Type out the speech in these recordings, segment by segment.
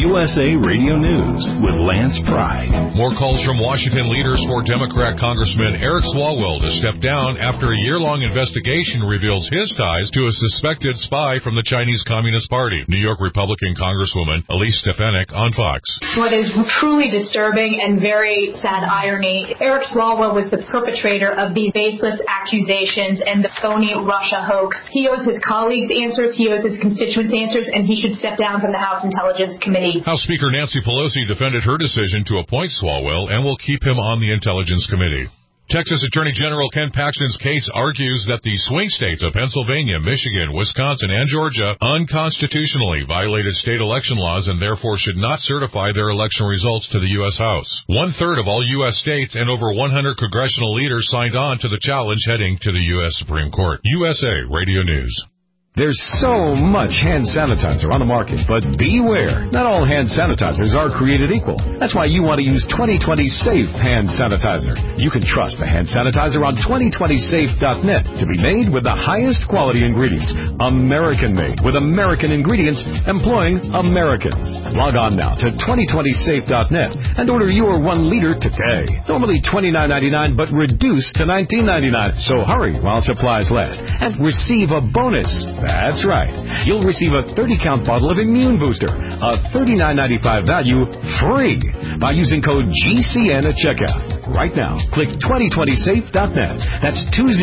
USA Radio News with Lance Pride. More calls from Washington leaders for Democrat Congressman Eric Swalwell to step down after a year-long investigation reveals his ties to a suspected spy from the Chinese Communist Party. New York Republican Congresswoman Elise Stefanik on Fox. What is truly disturbing and very sad irony, Eric Swalwell was the perpetrator of these baseless accusations and the phony Russia hoax. He owes his colleagues answers, he owes his constituents answers, and he should step down from the House Intelligence Committee. House Speaker Nancy Pelosi defended her decision to appoint Swalwell and will keep him on the Intelligence Committee. Texas Attorney General Ken Paxton's case argues that the swing states of Pennsylvania, Michigan, Wisconsin, and Georgia unconstitutionally violated state election laws and therefore should not certify their election results to the U.S. House. 1/3 of all U.S. states and over 100 congressional leaders signed on to the challenge heading to the U.S. Supreme Court. USA Radio News. There's so much hand sanitizer on the market, but beware. Not all hand sanitizers are created equal. That's why you want to use 2020 Safe Hand Sanitizer. You can trust the hand sanitizer on 2020safe.net to be made with the highest quality ingredients. American-made with American ingredients employing Americans. Log on now to 2020safe.net and order your 1 liter today. Normally $29.99, but reduced to $19.99. So hurry while supplies last and receive a bonus. That's right. You'll receive a 30-count bottle of Immune Booster, a $39.95 value, free by using code GCN at checkout. Right now, click 2020safe.net. That's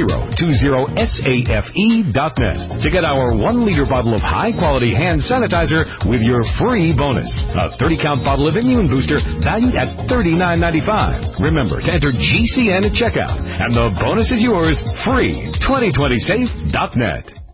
2020safe.net to get our 1-liter bottle of high-quality hand sanitizer with your free bonus. A 30-count bottle of Immune Booster valued at $39.95. Remember to enter GCN at checkout, and the bonus is yours free. 2020safe.net.